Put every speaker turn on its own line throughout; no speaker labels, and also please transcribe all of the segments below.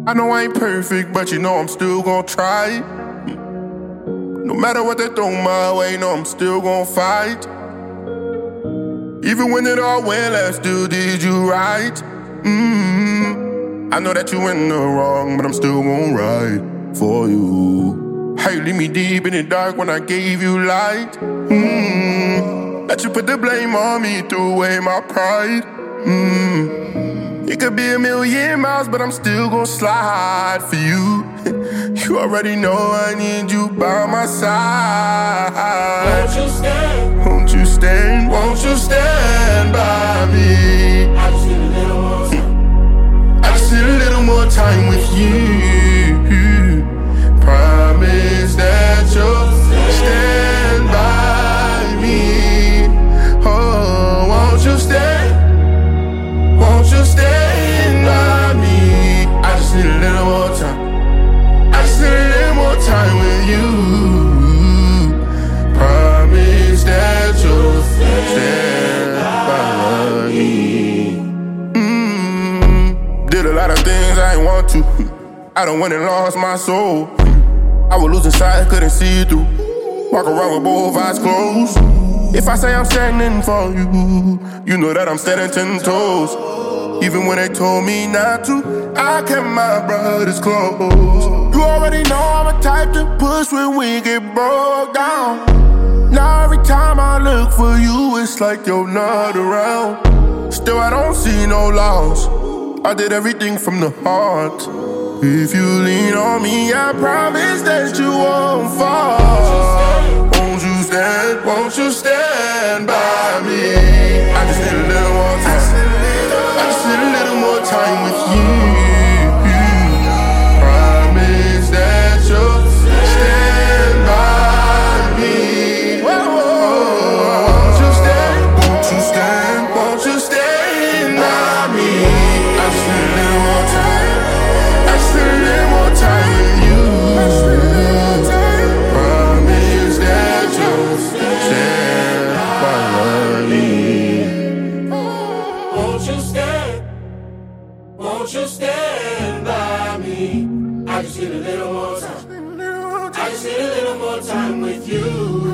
I know I ain't perfect, but you know I'm still gon' try. No matter what they throw my way, no, I'm still gon' fight. Even when it all went left, still did you right. I know that you in the wrong, but I'm still gon' ride for you. How you leave me deep in the dark when I gave you light. Let you put the blame on me, threw away my pride. It could be a million miles, but I'm still gon' slide for you. You already know I need you by my side.
Won't you stand?
Won't you stand? Won't you stand by me?
I just need a little more time.
I just need a little more time with you. Promise that you'll stand by me. Oh, won't you stand? Won't you stand by me? I just need a little more time. I just need a little more time with you. Promise that you'll stand by me. Did a lot of things I ain't want to. I done went and lost my soul. I was losing sight, couldn't see through. Walk around with both eyes closed. If I say I'm standing for you, you know that I'm standing 10 toes. Even when they told me not to, I kept my brothers close. You already know I'm a type to push when we get broke down. Now every time I look for you, it's like you're not around. Still I don't see no loss. I did everything from the heart. If you lean on me, I promise that you won't fall. Won't you stand? Won't you stand by me? I just need a little more time. I just need a little more time with you. Promise that you'll stand by me. Won't you stand? Won't you stand? Won't you stand by me? I just need a little more time. I just need a little more time with you. Promise that you'll stand by me.
Won't you stand? Won't you stand by me? I just need a little more time. I just need a little more time with you.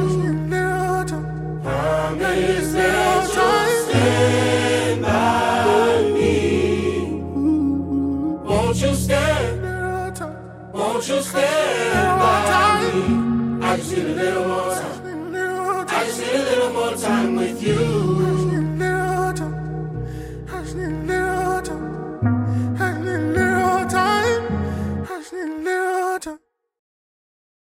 Promise that you'll stand by me. Won't you stand? Won't you stand by me? I just need a little more time. I just need a little more time with you.
I just need a little time.